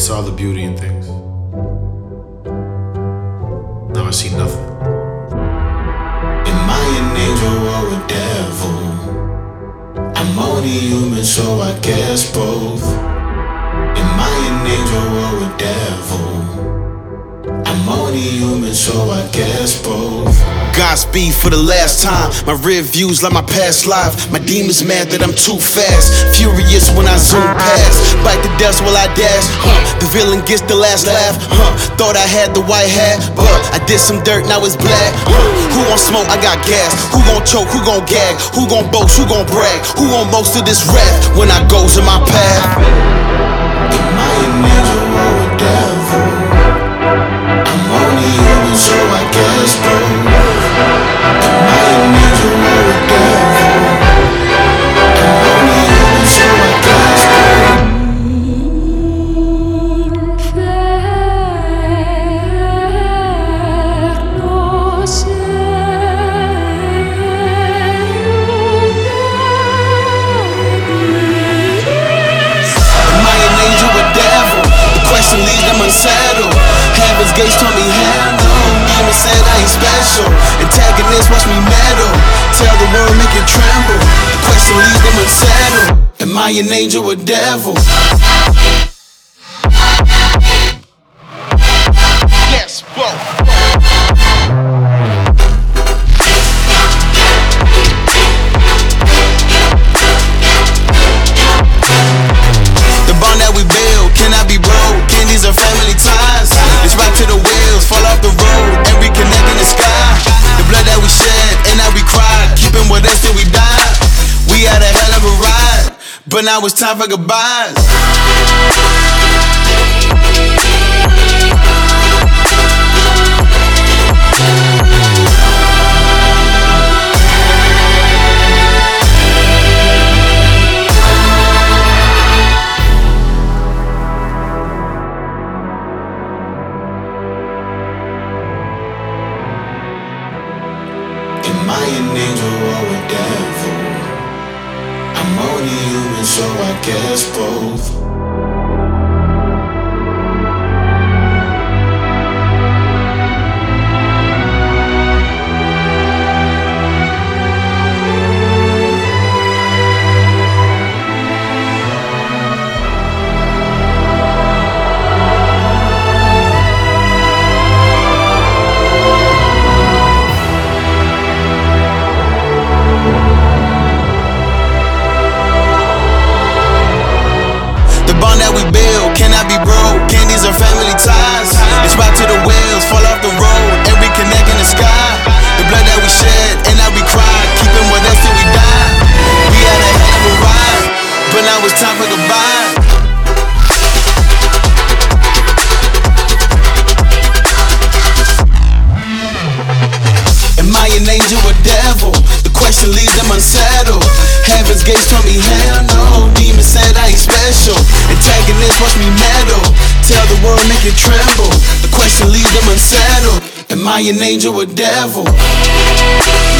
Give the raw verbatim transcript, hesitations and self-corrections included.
saw the beauty in things. Now I see nothing. Am I an angel or a devil? I'm only human, so I guess both. Am I an angel or a devil? I'm only human, so I guess both. Godspeed for the last time. My rear views like my past life. My demons mad that I'm too fast. Furious when I zoom past. Bite the dust while I dash. Huh. The villain gets the last laugh. Huh. Thought I had the white hat, but I did some dirt, now it's black. Huh. Who gon' smoke? I got gas. Who gon' choke? Who gon' gag? Who gon' boast? Who gon' brag? Who gon' boast of this rap when I goes in my path? Am I an angel or a devil? I'm only human, so I guess both. Am I an angel or a devil? I'm only human, so I guess both. Am I an angel or devil? The question leaves them unsettled. Heaven's gates told me hell no. Demon said I ain't special. Antagonists watch me meddle. Tell the world, make it tremble. The question leaves them unsettled. Am I an angel or devil? Yes, whoa. The bond that we build cannot be broke. Candies are family ties. It's right to the wheels, fall off the road, and reconnect in the sky. The blood that we shed and that we cried, keeping with us till we die. We had a hell of a ride, but now it's time for goodbyes. Am I an angel or a devil? I'm only human, so I guess both. Cannot be broke, candies are family ties. It's right to the wheels, fall off the road, and reconnect in the sky. The blood that we shed and that we cried, keeping with us till we die. We had a hell of a ride, but now it's time for goodbye. Am I an angel or devil? The question leaves them unsettled. Heaven's gates told me hell no. Demons said I ain't special. Antagonists watch me meddle. Tell the world, make it tremble. The question leaves them unsettled. Am I an angel or devil?